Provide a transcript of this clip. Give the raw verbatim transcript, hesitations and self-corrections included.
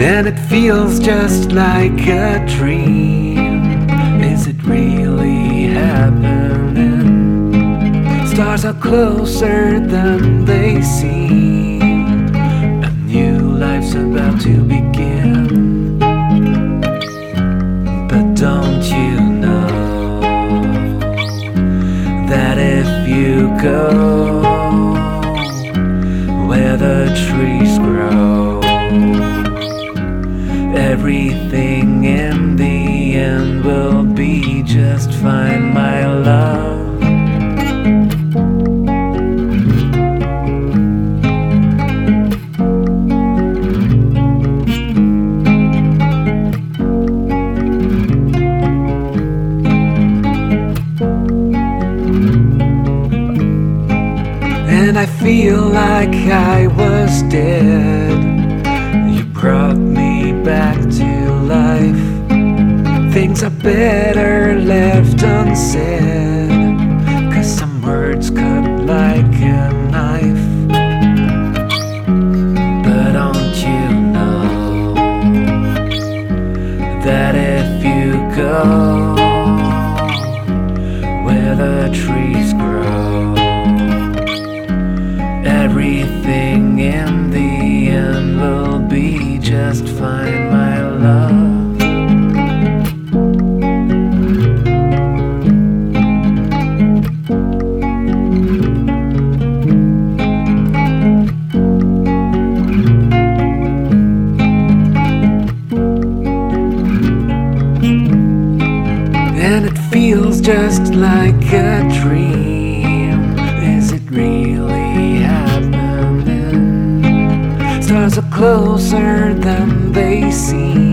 and it feels just like a dream. Is it really happening? Stars are closer than they seem. A new life's about to begin. But don't you know that if you go where the trees grow, everything in the end will be just fine, my love. And I feel like I was dead. You brought me back to life. Things are better left unsaid, 'cause some words cut like a knife. But don't you know that if you go where the trees grow, everything in the end will be just fine, my love. And it feels just like a dream. Is it really happening? Stars are closer than they seem.